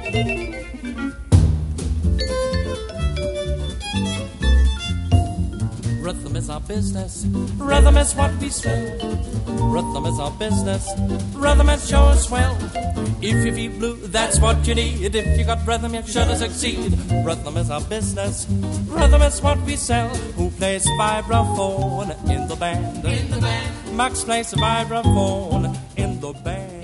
Rhythm is our business, rhythm is what we sell. Rhythm is our business, rhythm is sure swell. If you feel blue, that's what you need. If you got rhythm, you should succeed. Rhythm is our business, rhythm is what we sell. Who plays vibraphone in the band? In the band. Max plays vibraphone in the band.